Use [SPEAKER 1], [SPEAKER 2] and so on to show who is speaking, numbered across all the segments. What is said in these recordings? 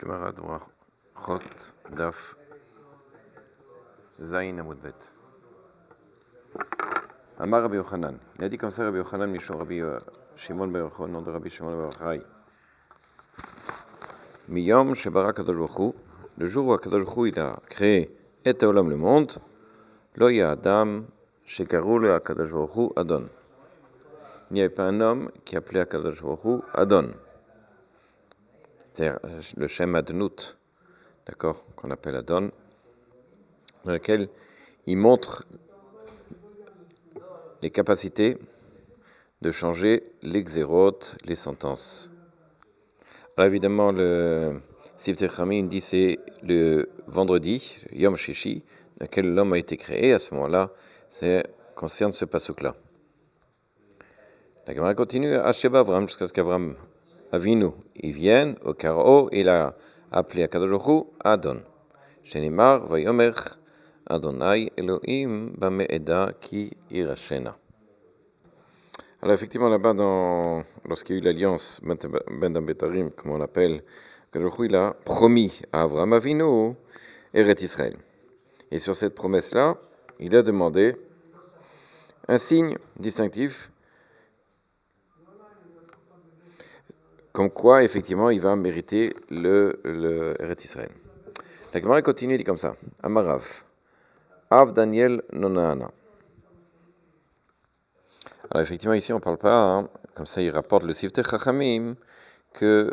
[SPEAKER 1] Gemara Brachot Daf Zayin Amud Bet. Amar Rabbi Yochanan. Il a dit comme ça Rabbi Yochanan, Mishon Rabbi Shimon ben Yochai, nom de Rabbi Shimon ben Yochai. Miyom Shebara Kadosh Baruch Hu, le jour où Kadosh Baruch Hu il a créé et Olam le monde, Lo ya Adam Shekaru le Kadosh Baruch Hu Adon. Il n'y avait pas un homme qui appelait Kadosh Baruch Hu Adon. C'est-à-dire le Shem Adnout, d'accord, qu'on appelle Adon, dans lequel il montre les capacités de changer les xérotes, les sentences. Alors évidemment, le Siftei Chachamim dit c'est le vendredi, Yom Shishi, dans lequel l'homme a été créé. À ce moment-là, ça concerne ce pasuk-là. La Gemara continue à Sheba Avram, jusqu'à ce qu'Avram Avinu, il vienne au Karo, il a appelé à Kadosh Baruch Hu Adon. Shenimar Vayomer Adonai Elohim Bame'eda Ki Irashena. Alors effectivement là-bas, lorsqu'il y a eu l'alliance Ben Betarim, comme on l'appelle, Kadosh Baruch Hu il a promis à Avram Avinu Eretz Israël. Et sur cette promesse-là, il a demandé un signe distinctif, comme quoi, effectivement, il va mériter le Eretz Israël. La Gemara continue, dit comme ça. Amarav. Av Daniel Nonana. Alors, effectivement, ici, on ne parle pas, comme ça, il rapporte le Siftei Chachamim, qu'il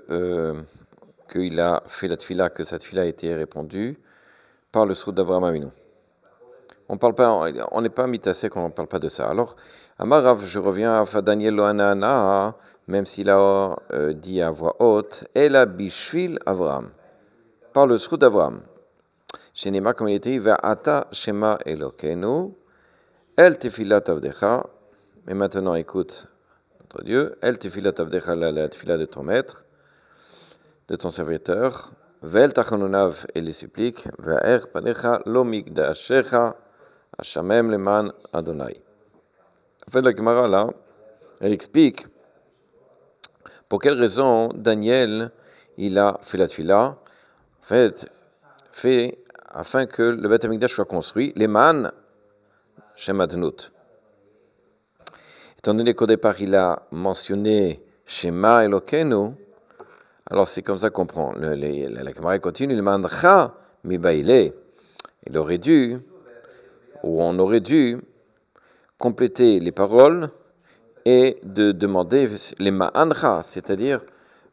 [SPEAKER 1] a fait la tfila, que sa tfila a été répondue par le Srout d'Avraham Avinu. On n'est pas mitassé quand on ne parle pas de ça. Alors, Amarav, je reviens à Daniel Lohanana, même s'il a dit à voix haute, Ela Bishvil Avraham, par le Srout d'Avraham. Shenema, comme il était, Ve'ata Shema Elokenu, El Tefilat Avdecha, mais maintenant écoute notre Dieu, El Tefilat Avdecha, la tefila de ton maître, de ton serviteur, Ve'el Tachanunav, et les suppliques, Ve'er Panecha Lo Migdashecha, Hashamem Leman Adonai. En fait, la Gemara là, elle explique pour quelle raison Daniel il a fait la tefila, en fait afin que le Beth Amikdash soit construit, Leman Shem Adnout. Étant donné qu'au départ il a mentionné Shema Elokenu, alors c'est comme ça qu'on prend. La Gemara continue, le Mandcha Mibaile. Il aurait dû, ou on aurait dû, compléter les paroles et de demander les ma'ancha, c'est-à-dire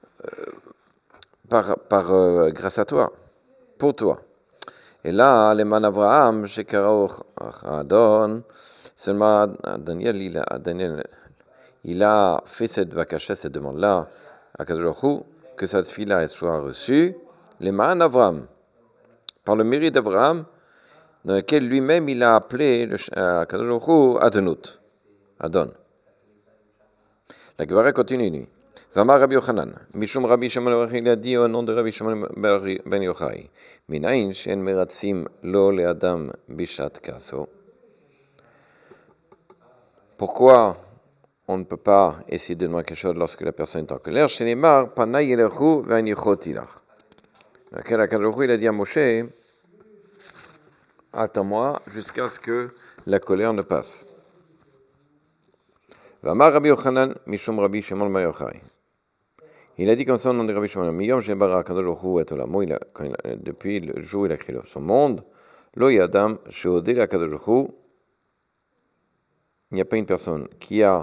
[SPEAKER 1] grâce à toi, pour toi. Et là, les man Avraham, Shekarao Adon, seulement Daniel, il a fait cette bakasha, cette demande-là, à Kadosh Baruch Hu, que cette fille-là soit reçue, les man Avraham, par le mérite d'Avraham, dans lequel lui-même il a appelé Kadosh Baruch Hu Adonut, Adon. La Gemara continue. Vamar Rabbi Yochanan, Mishum Rabbi Shimon ben Yochai, il a dit au nom de Rabbi Shimon ben Yochai, Minayin she'en meratzim lo le'adam bishat kaso. Pourquoi on ne peut pas essayer de demander quelque chose lorsque la personne est en colère? Shenemar panay yelechu ve'anichot ilach. Laquelle Akadosh Baruch Hu il a dit à Moshe, attends-moi jusqu'à ce que la colère ne passe. Vamar Rabbi Yochanan, Mishum Rabbi Shimon ben Yochai. Il a dit comme ça au nom de Rabbi Shimon, Miyom Shebara Kadosh Baruch Hu et Olamo, depuis le jour où il a créé son monde, Lo Yadam Sheodé Kadosh Baruch Hu, il n'y a pas une personne qui a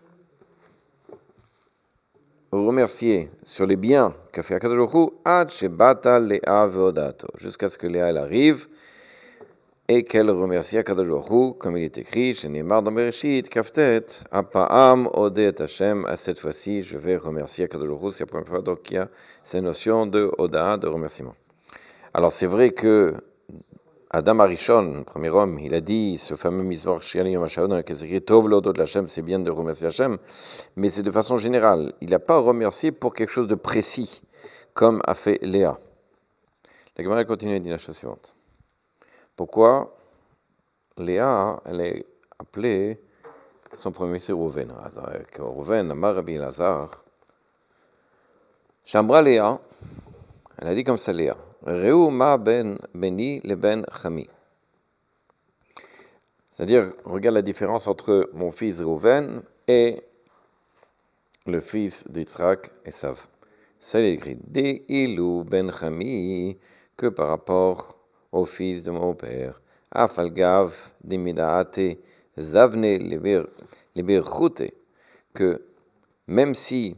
[SPEAKER 1] remercié sur les biens qu'a fait Kadosh Baruch Hu, Ad Shebata Lea Veodato, jusqu'à ce que Léa elle arrive et qu'elle remercie Kadosh Baruch Hu, comme il est écrit, Shenemar dans Bereshit, Kaftet, Apa'am Odet Hashem, à cette fois-ci, je vais remercier Kadosh Baruch Hu, c'est la première fois, donc il y a cette notion de Oda, de remerciement. Alors c'est vrai que Adam Arishon, le premier homme, il a dit, ce fameux Mizvor Shiali Yom HaShabbat, dans lequel c'est écrit, Tov L'Odot Hashem, c'est bien de remercier Hashem, mais c'est de façon générale, il n'a pas remercié pour quelque chose de précis, comme a fait Léa. La Gemara continue à dire la chose suivante. Pourquoi Léa, elle est appelée son premier c'est Rouven. Rouven, Amar Rabbi Elazar. Shambra Léa, Elle a dit comme ça, Léa. Reu ma ben beni le ben chami. C'est-à-dire, regarde la différence entre mon fils Reuven et le fils d'Yitzhak, Esav. Ça, il est écrit De ilu ben chami, que par rapport au fils de mon père. Afalgav dimidaate zavne leber chute, que même si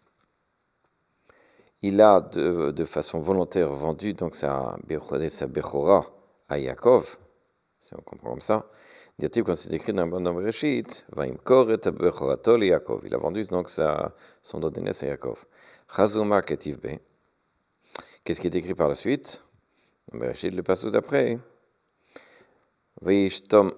[SPEAKER 1] il a de façon volontaire vendu donc sa Bechora à Yaakov, si on comprend comme ça, dit-il quand c'est écrit dans Bereshit, Vaimkor et Bechorato le Yaakov, il a vendu donc son don d'aînesse à Yaakov. Chazuma ketiv be. Qu'est-ce qui est écrit par la suite? Dans Bereshit, le passage d'après. Vaistom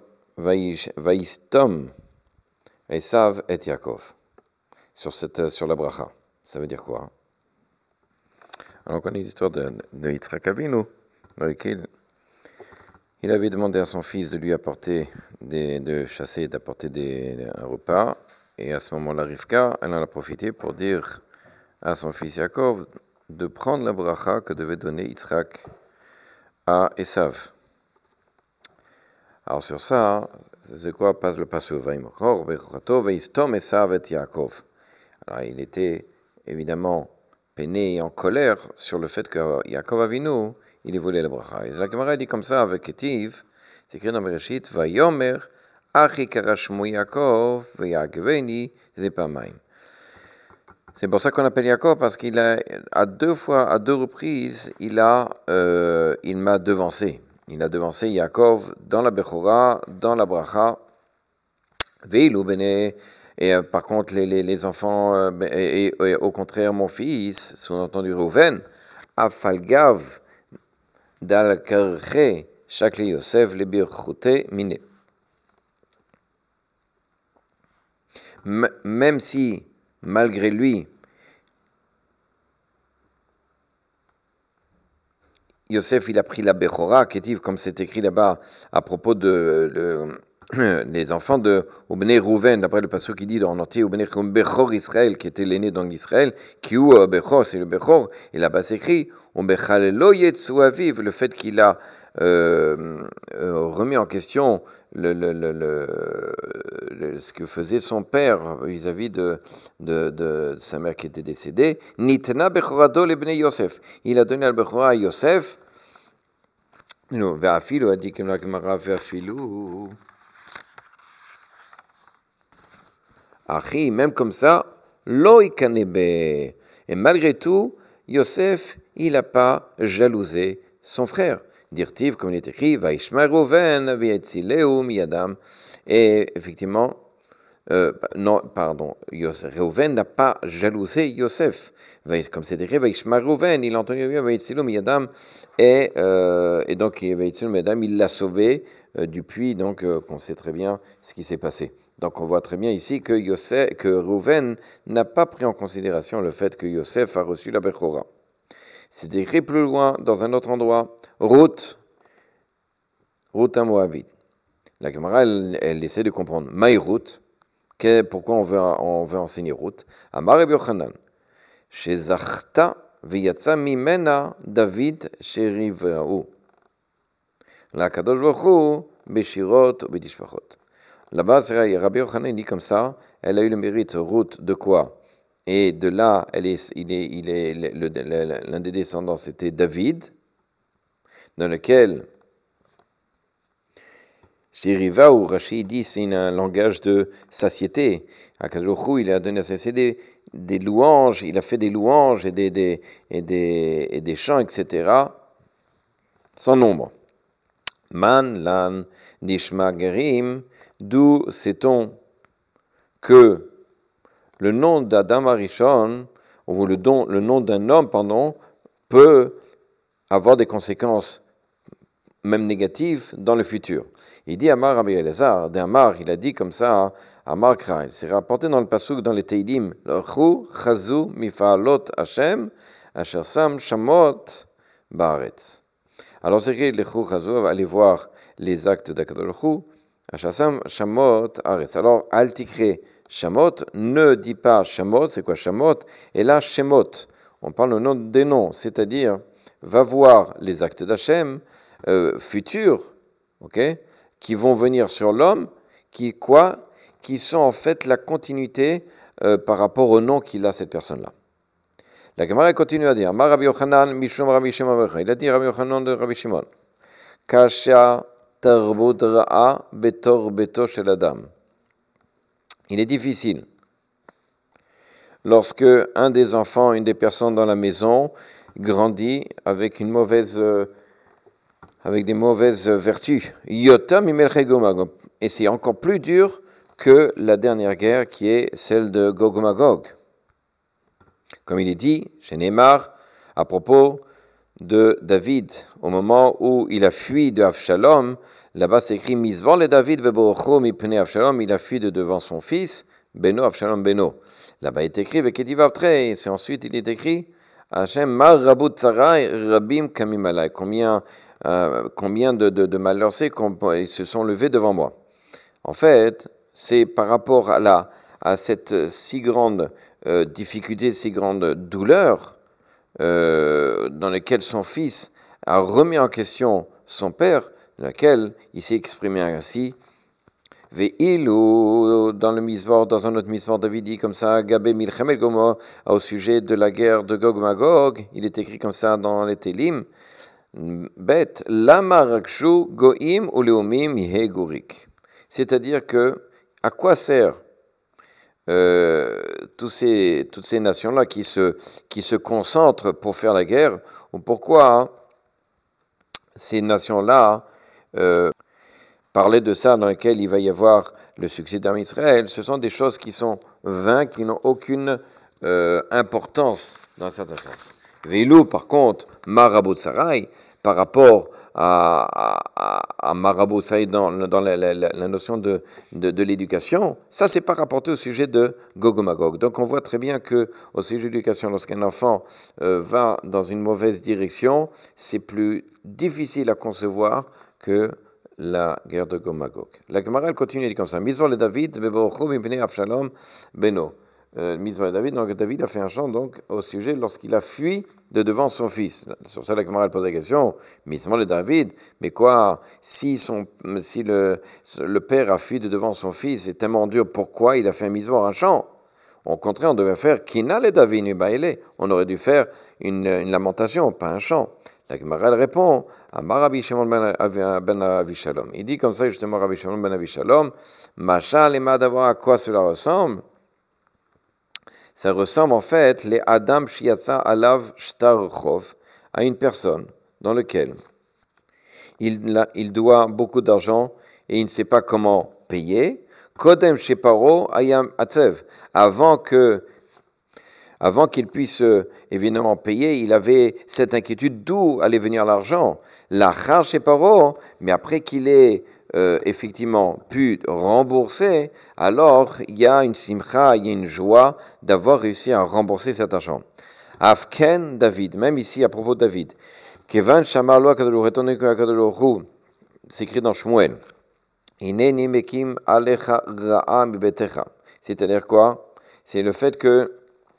[SPEAKER 1] Esav et Yaakov. Sur la bracha. Ça veut dire quoi? Alors, on connaît l'histoire de Yitzhak Avinu, dans laquelle il avait demandé à son fils de lui apporter, de chasser et d'apporter un repas. Et à ce moment-là, Rivka, elle en a profité pour dire à son fils Yaakov de prendre la bracha que devait donner Yitzhak à Esav. Alors sur ça, c'est quoi passe le passage? Alors il était évidemment peiné et en colère sur le fait que Yaakov Avinu, il ait volé la bracha. Et la Gemara dit comme ça avec Ketiv, c'est écrit dans Bereshit, Vayomer, Achi karashmu Yaakov, v'yagveni zepamayim. C'est pour ça qu'on appelle Yaakov, parce qu'il a, à deux reprises, il m'a devancé. Il a devancé Yaakov dans la Bechora, dans la bracha, Veilu bene. Et par contre, les enfants, et au contraire, mon fils, sous-entendu Reuven, Afalgav dal karche shakli Yosef le birchute mine. Même si, malgré lui, Yosef, il a pris la Bechora, comme c'est écrit là-bas à propos les enfants de Ubnei Reuven, d'après le passage qui dit en entier Ubnei Bechor Israël, qui était l'aîné dans l'Israël, qui ou Bechor, c'est le Bechor, et là-bas c'est écrit Ubechalelo yetsu aviv, le fait qu'il a remis en question ce que faisait son père vis-à-vis de sa mère qui était décédée. Nitna Bechorado le Bnei Yosef, il a donné la Bechora à Yosef. Ve'afilu, a dit que la Gemara ve'afilu. Achi, même comme ça, lo ikanebe. Et malgré tout, Yosef, il n'a pas jalousé son frère. Dirtiv, comme il est écrit, Vaishma Reuven v'yetzileu miyadam. Et effectivement, Reuven n'a pas jalousé Yosef. Comme c'est écrit, Vaishma Reuven, il a entendu bien v'yetzileu miyadam. Et donc, v'yetzileu miyadam, il l'a sauvé du puits, donc on sait très bien ce qui s'est passé. Donc on voit très bien ici que Reuven n'a pas pris en considération le fait que Yosef a reçu la Bechora. C'est écrit plus loin, dans un autre endroit, Ruth à Moabit. La Gemara, elle essaie de comprendre. Maï Ruth, pourquoi on veut enseigner Ruth? Amar Rabbi Yochanan, Shezachta v'yatsa mimena David sherivra'u. La Kadosh Baruch Hu beshirot ou betishpachot. Là-bas, Rabbi Yochanan dit comme ça, elle a eu le mérite, Ruth, de quoi? Et de là, l'un des descendants, c'était David, dans lequel Shiriva ou Rashi dit, c'est un langage de satiété. À Kadosh, il a donné à satiété des louanges, il a fait des louanges et des chants, etc., sans nombre. Man, lan, nishma, gerim. D'où sait-on que le nom d'Adam Arishon, ou le nom d'un homme, peut avoir des conséquences même négatives dans le futur. Il dit Amar Rabbi Elazar, d'Amar, il a dit comme ça, Amar Kraïl. C'est rapporté dans le pasuk, dans les Teilim, L'chu chazu mifaalot Hashem, asher sam shamot baaretz. Alors c'est écrit, L'chu chazu, allez voir les actes d'Akadosh Baruch Hu, Hashasam Shamot Aretz. Alors, Altikre Shamot, ne dit pas Shamot, c'est quoi Shamot? Et là, Shemot, on parle au nom des noms, c'est-à-dire va voir les actes d'Hachem futurs, ok, qui vont venir sur l'homme, qui sont en fait la continuité par rapport au nom qu'il a cette personne-là. La Gemara continue à dire, Rabbi Yochanan mishum Rabbi Shimon, il a dit Rabbi Yochanan de Rabbi Shimon, Kasha tarbut ra'a betor beto shel adam. Il est difficile lorsque un des enfants, une des personnes dans la maison grandit avec avec des mauvaises vertus. Yotam imelche Gog Magog. Et c'est encore plus dur que la dernière guerre qui est celle de Gog Magog. Comme il est dit chez Neymar à propos de David, au moment où il a fui de Avshalom, là-bas c'est écrit Mizvor le David beborocho mipnei Avshalom, il a fui de devant son fils, Beno Avshalom Beno. Là-bas il est écrit Vekedivav et c'est ensuite il est écrit Hashem mar rabut tsarai rabim kamim alai. Combien de malheurs ils se sont levés devant moi. En fait, c'est par rapport à cette si grande difficulté, si grande douleur dans laquelle son fils a remis en question son père, dans laquelle il s'est exprimé ainsi. Ve'ilu, dans un autre misvor, David dit comme ça, Gabé Milchem el Gomo, au sujet de la guerre de Gog Magog, il est écrit comme ça dans les Télim, Bet, Lama Rakshu Goim ou Leumim Ihe Gurik. C'est-à-dire que, à quoi sert toutes ces nations-là qui se concentrent pour faire la guerre, ou pourquoi ces nations-là parler de ça dans lequel il va y avoir le succès d'Am Israël, ce sont des choses qui sont vaines, qui n'ont aucune importance dans un certain sens. Veilou, par contre, Marabot Sarai, par rapport à Marabot Sarai dans la notion de l'éducation, ça c'est pas rapporté au sujet de Gog Magog. Donc on voit très bien que au sujet de l'éducation, lorsqu'un enfant va dans une mauvaise direction, c'est plus difficile à concevoir que la guerre de Gog Magog. La Gemara continue, elle dit comme ça, Mizvor le David, beborocho mipnei Avshalom Beno. Mizvor David, donc David a fait un chant donc au sujet lorsqu'il a fui de devant son fils. Sur ça, la Gemara pose la question, Mizvor le David, mais quoi, si le père a fui de devant son fils, c'est tellement dur, pourquoi il a fait un Mizvor, un chant? Au contraire, on devait faire Kina le David nubaile, on aurait dû faire une lamentation, pas un chant. La Gemara répond à Rabbi Shimon ben Avishalom. Il dit comme ça justement Rabbi Shimon ben Avishalom, Machal et Madavar, à quoi cela ressemble? Ça ressemble en fait les Adam Shiatsa Alav Shtarchov, à une personne dans laquelle il doit beaucoup d'argent et il ne sait pas comment payer. Kodem Sheparo Ayam Atzev, avant qu'il puisse évidemment payer, il avait cette inquiétude d'où allait venir l'argent. L'achar chez Paro, mais après qu'il ait effectivement pu rembourser, alors il y a une simcha, il y a une joie d'avoir réussi à rembourser cet argent. Afken David, même ici à propos de David, Kevan Shamar Lo HaKadosh Baruch Hu, c'est écrit dans Shmuel, Hineni Mekim Alecha Ra'a Mibetecha. C'est-à-dire quoi? C'est le fait que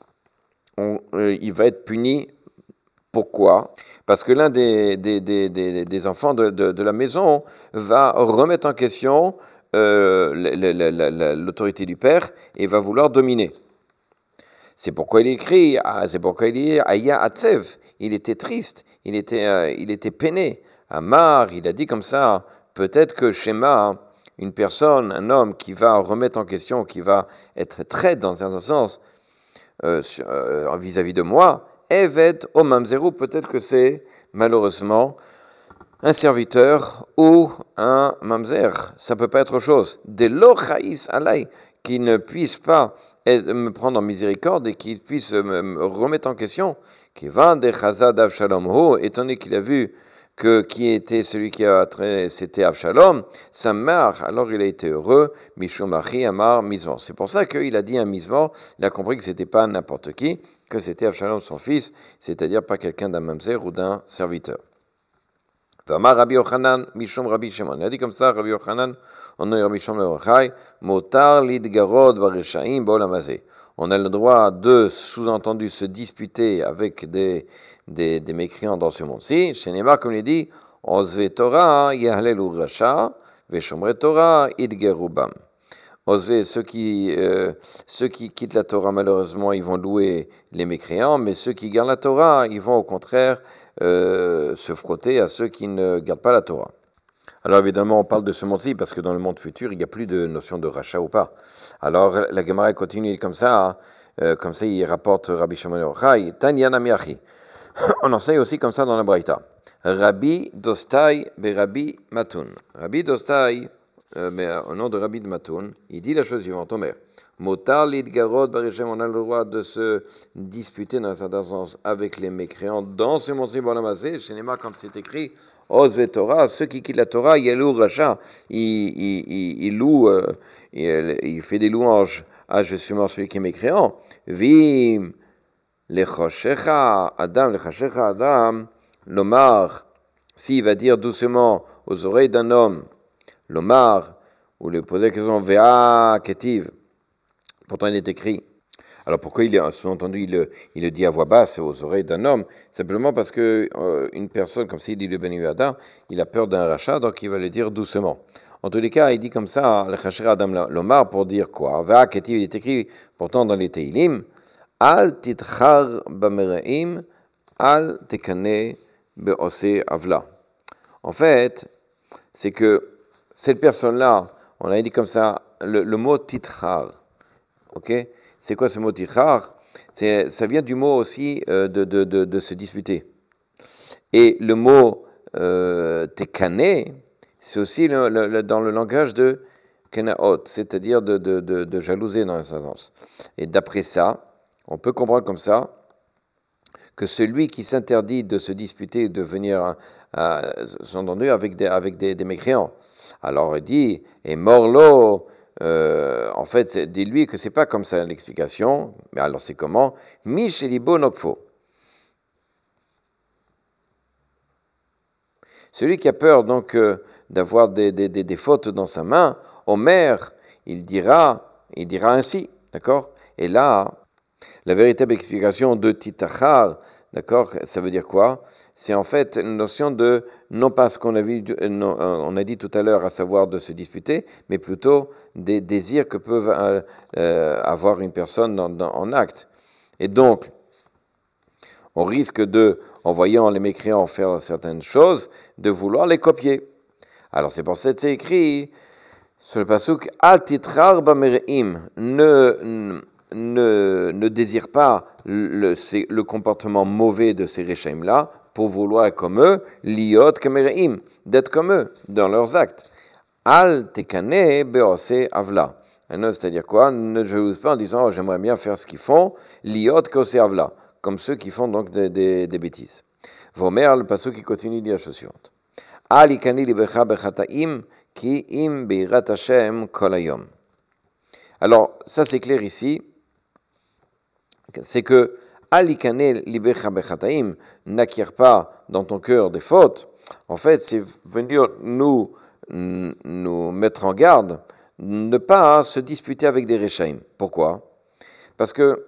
[SPEAKER 1] il va être puni. Pourquoi? Parce que l'un des enfants de la maison va remettre en question l'autorité du père et va vouloir dominer. C'est pourquoi il écrit, c'est pourquoi il dit Aya Atzev, il était triste, il était peiné. Amar, il a dit comme ça, peut-être que Shema, une personne, un homme qui va remettre en question, qui va être traite dans un sens, vis-à-vis de moi, Evet o mamzeru, peut-être que c'est malheureusement un serviteur ou un mamzer, ça peut pas être autre chose. De l'ochaïs alay, qui ne puisse pas me prendre en miséricorde et qui puisse me remettre en question, qui va de chazad Avshalom ho, étant donné qu'il a vu que qui était celui qui a traité, c'était Avshalom, sa mère, alors il a été heureux, Mishum Achi Amar Mizvor. C'est pour ça qu'il a dit un Mizvor, il a compris que c'était pas n'importe qui, que c'était Avshalom son fils, c'est-à-dire pas quelqu'un d'un mamzer ou d'un serviteur. Amar Rabbi Yochanan Mishum Rabbi Shimon. Il a dit comme ça, Rabbi Yochanan, on a Rabbi Shimon le Yochai, Motar lidgarod barishaim ba'olam hazeh. On a le droit de, sous-entendu, se disputer avec des des mécréants dans ce monde-ci. Chez Neymar, comme il dit, Ozve Torah, Yahlelu Rasha, Veshomre Torah, Idgerubam. Ozve, ceux qui quittent la Torah, malheureusement, ils vont louer les mécréants, mais ceux qui gardent la Torah, ils vont au contraire se frotter à ceux qui ne gardent pas la Torah. Alors évidemment, on parle de ce monde-ci parce que dans le monde futur, il n'y a plus de notion de rachat ou pas. Alors la Gemara continue comme ça il rapporte Rabbi Shimon Yochai, Tanya Namiachi. On enseigne aussi comme ça dans la Braïta. Rabbi Dostai Rabbi Matun. Rabbi Dostai, au nom de Rabbi de Matun, il dit la chose suivante, Omer. Motar lidgarod barishem, on a le droit de se disputer dans un certain sens avec les mécréants dans ce monde-ci balamazé. Chez Nema, quand c'est écrit, Ozve Torah, ceux qui quittent la Torah, Yelou Racha, il loue, il fait des louanges à justement celui qui est mécréant. Vim, lechoshecha Adam, l'omar, s'il va dire doucement aux oreilles d'un homme, l'omar, ou lui poser la question, Vea Ketiv, pourtant il est écrit. Alors pourquoi sous-entendu, il le dit à voix basse aux oreilles d'un homme? Simplement parce que une personne, comme s'il dit le Ben Yehuda, il a peur d'un rachat, donc il va le dire doucement. En tous les cas, il dit comme ça, le Chacher Adam Lomar, pour dire quoi? Vea Ketiv, il est écrit pourtant dans les Teilim, Al titchar bamereim, al tekane be'ose avla. En fait, c'est que cette personne-là, on a dit comme ça, le mot titchar, ok? C'est quoi ce mot tichar? Ça vient du mot aussi de se disputer. Et le mot tekane, c'est aussi dans le langage de kenaot, c'est-à-dire de jalouser dans un sens. Et d'après ça, on peut comprendre comme ça que celui qui s'interdit de se disputer, de venir s'entendre avec des mécréants. Alors il dit, et morlo, en fait, dis-lui que c'est pas comme ça l'explication, mais alors c'est comment? Mishelibo nokfo. Celui qui a peur donc d'avoir des fautes dans sa main, Omer, il dira ainsi, d'accord? Et là, la véritable explication de titachar, d'accord, ça veut dire quoi? C'est en fait une notion de, non pas ce qu'on a dit tout à l'heure, à savoir de se disputer, mais plutôt des désirs que peuvent avoir une personne en acte. Et donc, on risque en voyant les mécréants faire certaines choses, de vouloir les copier. Alors c'est pour ça que c'est écrit sur le pasuk, Al titrar bamereim, ne désire pas le comportement mauvais de ces réchaim-là pour vouloir être comme eux, liot kamereim, d'être comme eux dans leurs actes. Al tekane beose avla. C'est-à-dire quoi? Ne jalouse pas en disant oh, j'aimerais bien faire ce qu'ils font, liot kose avla, comme ceux qui font donc des bêtises. Vomer, le passage qui continue dit la chose suivante. Al ikani libecha bechataim ki im beirat Hashem kol hayom. Alors ça c'est clair ici. C'est que Alikane libecha bechataim, n'acquiert pas dans ton cœur des fautes. En fait, c'est venir nous mettre en garde, ne pas se disputer avec des rechaim. Pourquoi? Parce que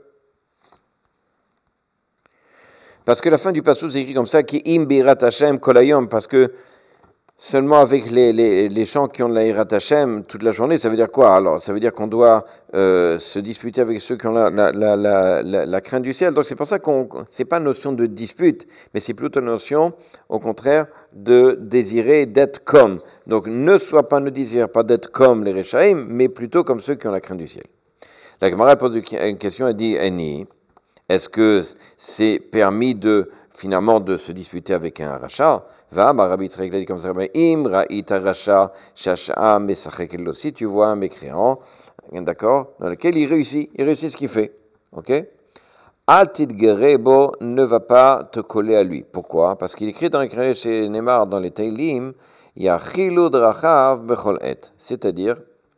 [SPEAKER 1] la fin du passage c'est écrit comme ça, qui im birat Hashem kolayom, parce que seulement avec les gens qui ont de la Hirat Hashem toute la journée, ça veut dire quoi? Alors, ça veut dire qu'on doit se disputer avec ceux qui ont la crainte du ciel. Donc, c'est pour ça c'est pas une notion de dispute, mais c'est plutôt une notion, au contraire, de désirer d'être comme. Donc, ne désire pas d'être comme les Rechaim, mais plutôt comme ceux qui ont la crainte du ciel. La Gemara pose une question, elle dit, Eni, est-ce que c'est permis finalement de se disputer avec un rachat? Rabbi Yitzchak dit comme ça, im ra'ita racha shasha mesachek lo. Si tu vois un mécréant, d'accord, dans lequel il réussit ce qu'il fait, ok? Al tidgere bo, ne va pas te coller à lui. Pourquoi? Parce qu'il écrit dans les chez Neymar, dans les Teilim, yachilu drachav bechol et, c'est-à-dire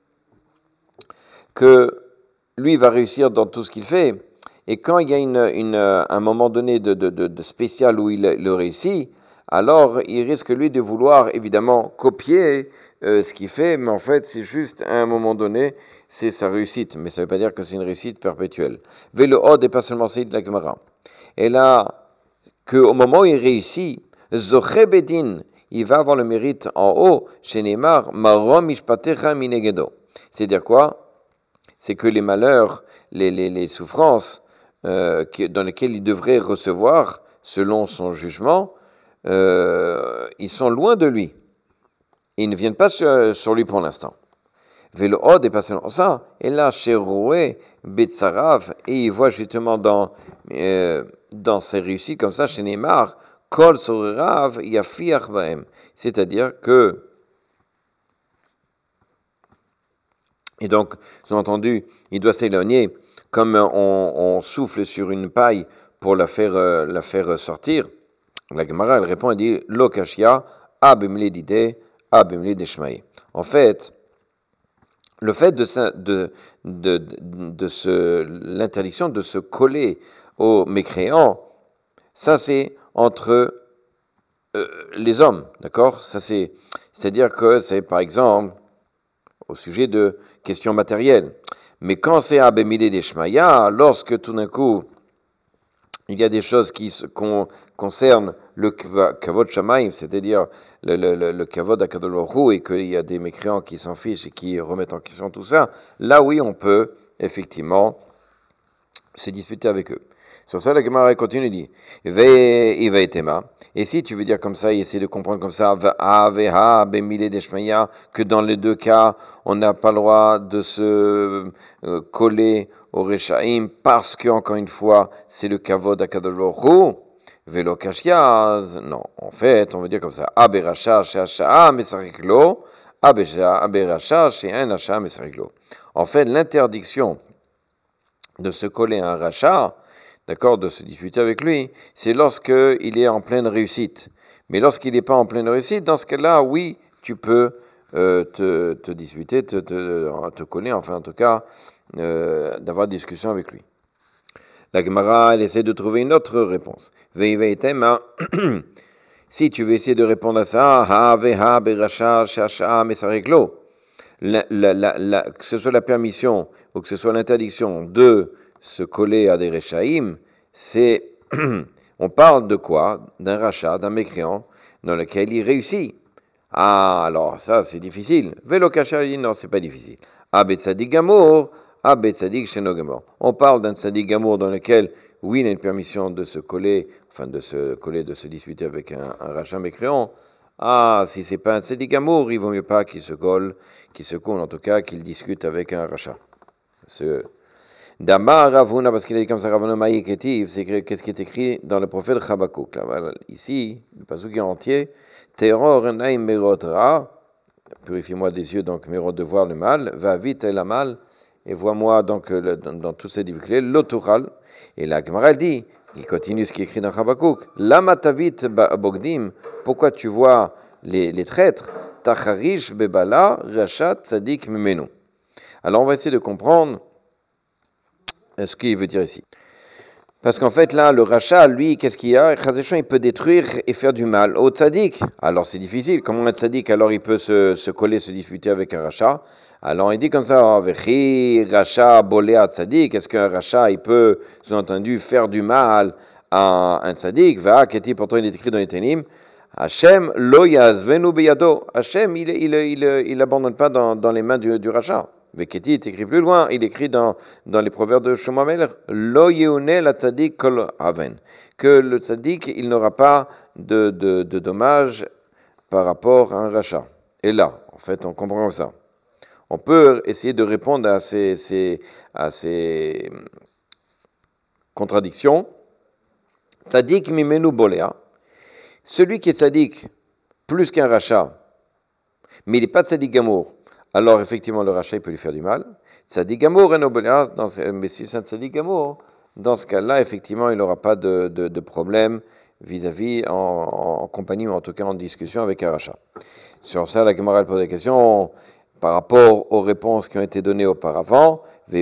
[SPEAKER 1] que lui va réussir dans tout ce qu'il fait. Et quand il y a un moment donné de spécial où il le réussit, alors il risque lui de vouloir évidemment copier ce qu'il fait, mais en fait c'est juste à un moment donné, c'est sa réussite, mais ça ne veut pas dire que c'est une réussite perpétuelle. Vélo od et pas seulement c'est de la Gemara. Et là, qu'au moment où il réussit, Zoché Bedin, il va avoir le mérite en haut, chez Neymar, Marom Mishpatecha Minegedo. C'est-à-dire quoi? C'est que les malheurs, les souffrances dans lesquelles il devrait recevoir, selon son jugement, ils sont loin de lui. Ils ne viennent pas sur lui pour l'instant. Velo Od est pas seulement ça, et là, chez Roué, Betsarav, et il voit justement dans ses réussites comme ça, chez Neymar, Kol Sorirav Yafiach Baem. C'est-à-dire que, et donc, sous-entendu, il doit s'éloigner, comme on souffle sur une paille pour la faire sortir. La Gemara, elle répond, elle dit, Lo Kashia, Abimle Dide, Abimle Deshmaï. En fait, le fait l'interdiction de se coller aux mécréants, ça c'est entre les hommes, d'accord? C'est-à-dire que c'est par exemple au sujet de questions matérielles. Mais quand c'est Abemide Deshmaya, lorsque tout d'un coup il y a des choses qui concernent le kavod shamaim, c'est-à-dire le kavod HaKadosh Baruch Hu, et qu'il y a des mécréants qui s'en fichent et qui remettent en question tout ça, là oui, on peut effectivement se disputer avec eux. Sur ça, la Gemara continue et dit, et si tu veux dire comme ça, et essayer de comprendre comme ça, que dans les deux cas, on n'a pas le droit de se coller au Rechaim, parce que, encore une fois, c'est le Kavod HaKadosh Baruch Hu, Velo Kashiaz, non, en fait, on veut dire comme ça, Aberacha, She'asha'a, Mesariklo, Aberacha, She'en Asha'a, Mesariklo. En fait, l'interdiction de se coller à un rachat, d'accord, de se disputer avec lui, c'est lorsqu'il est en pleine réussite. Mais lorsqu'il n'est pas en pleine réussite, dans ce cas-là, oui, tu peux te disputer, te coller, enfin en tout cas, d'avoir des discussions avec lui. La Gemara, elle essaie de trouver une autre réponse. Si tu veux essayer de répondre à ça, que ce soit la permission ou que ce soit l'interdiction de se coller à des Rechaïm, c'est, on parle de quoi? D'un rachat, d'un mécréant, dans lequel il réussit. Ah, alors ça c'est difficile. Velo Kashari, non, c'est pas difficile. Abet Tzadik Gamour, Abet Tzadik Sheno Gamour. On parle d'un Tzadik Gamour dans lequel, oui, il y a une permission de se coller, de se disputer avec un rachat mécréant. Ah, si c'est pas un Tzadik Gamour, il vaut mieux pas qu'il se colle, en tout cas, qu'il discute avec un rachat. Damar Ravuna, parce qu'il a dit comme ça, Ravuna Maïketiv, c'est qu'est-ce qui est écrit dans le prophète Chabakouk. Ici, le pasuk est entier. Terror naim merot ra, purifie-moi des yeux, donc merot de voir le mal, va vite la mal, et vois-moi donc dans tous ces difficultés, l'otural. Et la Gemara dit, il continue ce qui est écrit dans Chabakouk, lama tavit bogdim, pourquoi tu vois les traîtres, tacharish bebala, rachat tzadik mimenu. Alors on va essayer de comprendre ce qu'il veut dire ici. Parce qu'en fait, là, le rachat, lui, qu'est-ce qu'il y a? Il peut détruire et faire du mal au tzaddik. Alors, c'est difficile. Comment un tzaddik, alors, il peut se coller, se disputer avec un rachat? Alors, il dit comme ça, Vechi, rachat, boléa, tzaddik. Est-ce qu'un rachat, il peut, sous-entendu, faire du mal à un tzaddik? Va, Keti, pourtant, il est écrit dans les Ténim. Hashem, lo yazvenu beyado. Hashem, il abandonne pas dans les mains du rachat. Veketi est écrit plus loin, il écrit dans les proverbes de Shlomo Amelech, Lo yeune la tzaddik kol aven, que le tzaddik, il n'aura pas de dommages par rapport à un rachat. Et là, en fait, on comprend ça. On peut essayer de répondre à ces contradictions. Tzaddik mimenu bolea, celui qui est tzaddik plus qu'un rachat, mais il n'est pas tzaddik gamour, alors effectivement le rachat il peut lui faire du mal. Tzadik Gamour et Nobelia, mais si c'est un Tzadik Gamour, dans ce cas-là, effectivement, il n'aura pas de problème vis-à-vis en compagnie ou en tout cas en discussion avec un rachat. Sur ça, la Gemara pose des questions par rapport aux réponses qui ont été données auparavant.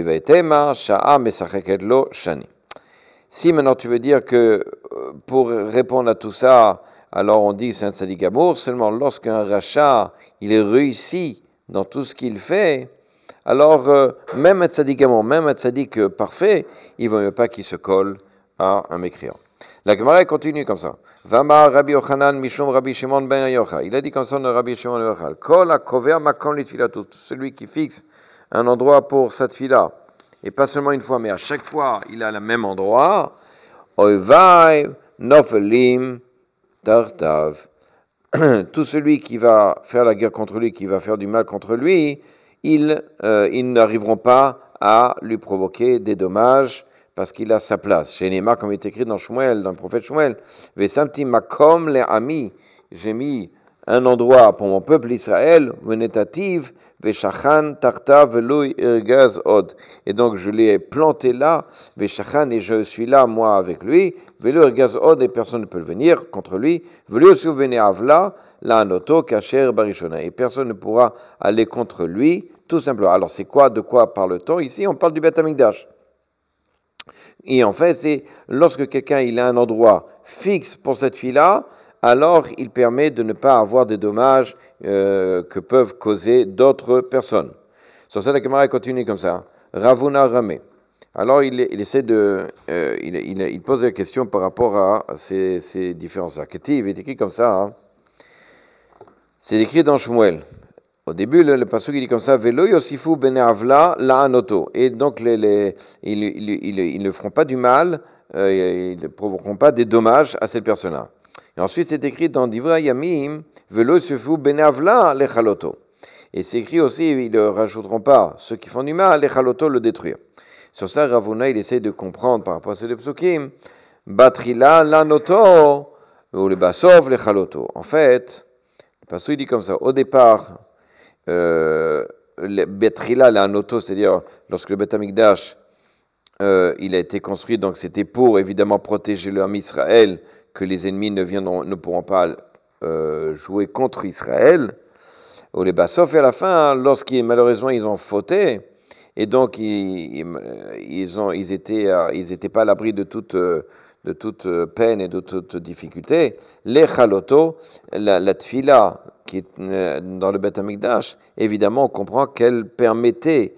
[SPEAKER 1] Si maintenant tu veux dire que pour répondre à tout ça, alors on dit que c'est un Tzadik Gamour, seulement lorsqu'un rachat, il est réussi dans tout ce qu'il fait, alors même un tzaddik parfait, il ne vaut mieux pas qu'il se colle à un mécréant. La Gemara continue comme ça. Vama Rabbi Yochanan Mishum Rabbi Shimon ben Yochai. Il a dit comme ça de Rabbi Shimon ben Yochai. Kol hakover makom litfilatot. Celui qui fixe un endroit pour sa tfila. Et pas seulement une fois, mais à chaque fois, il a le même endroit. Oivai nofelim tartav. Tout celui qui va faire la guerre contre lui, qui va faire du mal contre lui, ils n'arriveront pas à lui provoquer des dommages parce qu'il a sa place. Chez Neymar, comme il est écrit dans Shmuel, dans le prophète Shmuel, Vesamti makom le ami, j'ai mis un endroit pour mon peuple Israël, venetativ, veshachan tarta veloui irgaz od. Et donc je l'ai planté là, veshachan, et je suis là, moi, avec lui, veloui irgaz od, et personne ne peut venir contre lui, veloui souvene avla, la anoto, kacher barishona. Et personne ne pourra aller contre lui, tout simplement. Alors c'est quoi, de quoi parle-t-on ici? On parle du Beth Amikdash. Et en fait, c'est lorsque quelqu'un il a un endroit fixe pour cette fille-là, alors il permet de ne pas avoir des dommages que peuvent causer d'autres personnes. Sur ça, la Gemara continue comme ça. Ravuna Ramé. Alors il essaie de, il pose la question par rapport à ces différences-là. Ketiv est écrit comme ça. Hein. C'est écrit dans Shmuel. Au début, le pasuk il dit comme ça, Velo Yosifu bene Avla la anoto. Et donc, ils ne feront pas du mal, ils ne provoqueront pas des dommages à cette personne-là. Et ensuite, c'est écrit dans Divra Yamim, Velo Yosifu bene Avla le chaloto. Et c'est écrit aussi, ils ne rajouteront pas ceux qui font du mal, le chaloto, le détruire. Sur ça, Ravuna, il essaie de comprendre par rapport à ces deux psukim, Batrila la noto, ou le basov le chaloto. En fait, le pasuk il dit comme ça, au départ, le Betrila, là, un auto, c'est-à-dire lorsque le Beth Amikdash il a été construit, donc c'était pour évidemment protéger l'homme Israël, que les ennemis ne pourront pas jouer contre Israël. Ou les Bassof, et à la fin, lorsqu'ils malheureusement ils ont fauté, et donc ils étaient pas à l'abri de toute peine et de toute difficulté, les Chaloto, la Tfila, qui est dans le Beth Amikdash, évidemment, on comprend qu'elle permettait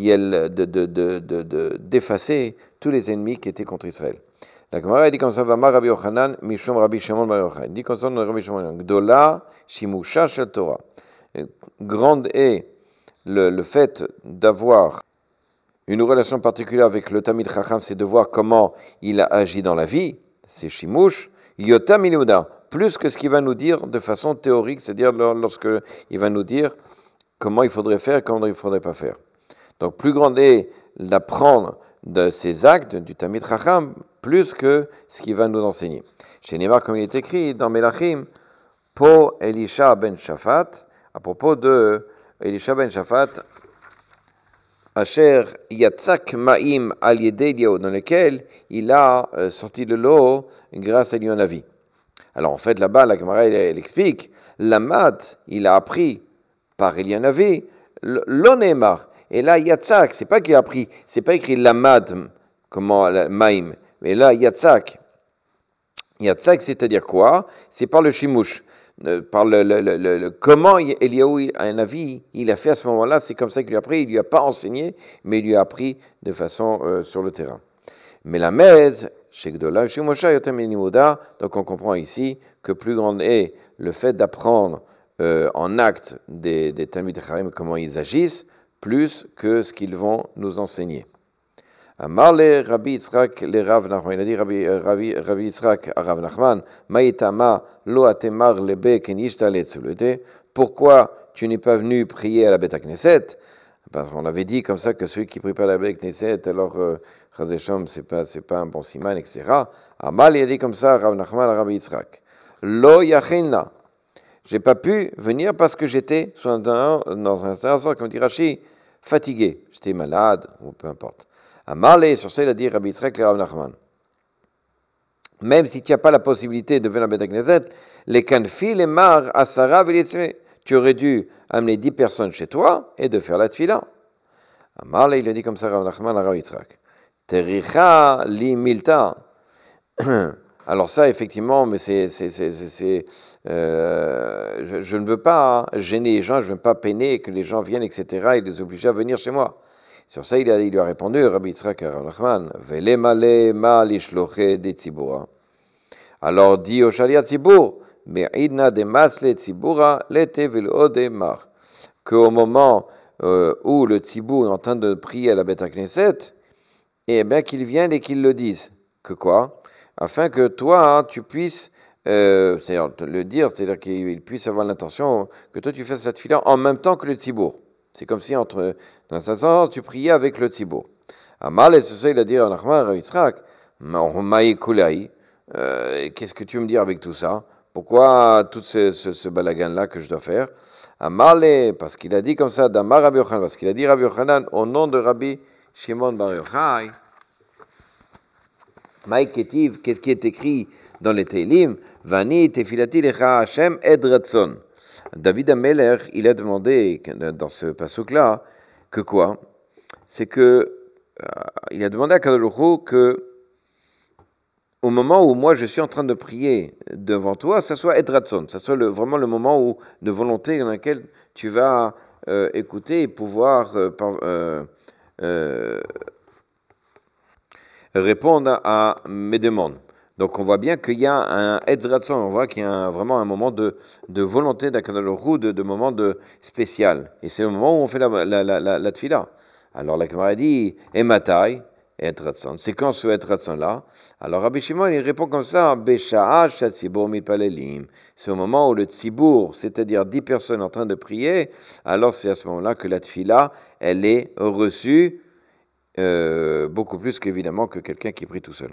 [SPEAKER 1] d'effacer tous les ennemis qui étaient contre Israël. La Gemara dit comme ça, Vama Rabbi Yochanan, Mishum Rabbi Shimon ben Yochai. Dit comme ça, Rabbi Shimon, Gdola, Shimusha Shel Torah. Grande est le fait d'avoir une relation particulière avec le Talmid Chacham, c'est de voir comment il a agi dans la vie, c'est Shimush, Yotam Inuda, plus que ce qu'il va nous dire de façon théorique, c'est-à-dire lorsque il va nous dire comment il faudrait faire et comment il ne faudrait pas faire. Donc plus grande est d'apprendre de ces actes du Talmid Chacham, plus que ce qu'il va nous enseigner. Chez Neymar, comme il est écrit dans Melachim, Po Elisha ben Shaphat, à propos de Elisha ben Shaphat, Asher Yatzak Ma'im al Yedei Eliyahu, dans lequel il a sorti de l'eau grâce à Eliyahu. Alors en fait là-bas, la Gemara elle explique, Lamad, il a appris par Eliyahu, l'onémar. Et là, Yatzak, c'est pas qu'il a appris, c'est pas écrit Lamad, comment Ma'im, mais là, Yatzak. Yatzak, c'est-à-dire quoi? C'est par le Shimush. Par comment Eliyahu a un avis, il a fait à ce moment-là, c'est comme ça qu'il lui a appris, il lui a pas enseigné, mais il lui a appris de façon sur le terrain. Mais la Med, chez Gdola, chez Moshe, donc on comprend ici que plus grande est le fait d'apprendre en acte des Talmid Chachamim comment ils agissent, plus que ce qu'ils vont nous enseigner. Amar le Rabbi Yitzhak le Rav Nachman, il a dit Rabbi Yitzhak à Rav Nachman, Maïtama lo atemar lebe kenishta letzulete, pourquoi tu n'es pas venu prier à la Beth Knesset? Parce qu'on avait dit comme ça que celui qui prie pas à la Beth Knesset, alors Chazeshom, c'est pas un bon siman, etc. Amar il a dit comme ça Rav Nachman à Rabbi Yitzhak, lo yachinna, j'ai pas pu venir parce que j'étais dans un instant, comme dit Rashi, fatigué, j'étais malade ou peu importe. Amarle, sur ça, il a dit Rabbi Yitzhak le Rav Nachman. Même si tu n'as pas la possibilité de venir à Beth Knesset, les kanfi, les mar, asara, tu aurais dû amener 10 personnes chez toi et de faire la tfila. Amarle, il a dit comme ça Rav Nachman à Rabbi Yitzhak. Tericha li milta. Alors ça, effectivement, mais je ne veux pas gêner les gens, je ne veux pas peiner que les gens viennent, etc., et les obliger à venir chez moi. Sur ça, il lui a répondu, Rabbi Yitzhak à Rav Nachman, Vele male ma lishloche de tzibura. Alors dit au Shaliat Tzibour, Me'idna de masle tzibura lete velode mar, qu'au moment où le Tzibour est en train de prier à la Beth Knesset, et bien qu'ils viennent et qu'ils le disent. Que quoi? Afin que toi, tu puisses c'est-à-dire le dire, c'est-à-dire qu'il puisse avoir l'intention que toi tu fasses la tefila en même temps que le tzibour. C'est comme si dans un sens, tu priais avec le tzibour. Amal et ce il a dit à Nachman Yitzhak, qu'est-ce que tu veux me dire avec tout ça? Pourquoi tout ce balagan-là que je dois faire? Amal, parce qu'il a dit comme ça, d'Amar Rabbi Yochanan, parce qu'il a dit Rabbi Yochanan au nom de Rabbi Shimon Bar Yochai. Maï Ketiv, qu'est-ce qui est écrit dans les Teilim? Vani tefilati lecha Hashem ed ratson. David Ameler, il a demandé dans ce pasuk-là que quoi? C'est que il a demandé à Kadosh Baruch Hu que au moment où moi je suis en train de prier devant toi, ça soit ed ratson, ça soit vraiment le moment de volonté dans lequel tu vas écouter et pouvoir répondre à mes demandes. Donc on voit bien qu'il y a un Etzratson, on voit qu'il y a vraiment un moment de volonté d'Akadosh Baruch Hu, de moment spécial. Et c'est le moment où on fait la tfila. Alors la Gemara dit, Ematai, Etzratson. C'est quand ce Etzratson-là? Alors Rabbi Shimon, il répond comme ça, Besha'a shatzibur mipalelim. C'est au moment où le tzibour, c'est-à-dire 10 personnes en train de prier, alors c'est à ce moment-là que la tfila, elle est reçue beaucoup plus qu'évidemment que quelqu'un qui prie tout seul.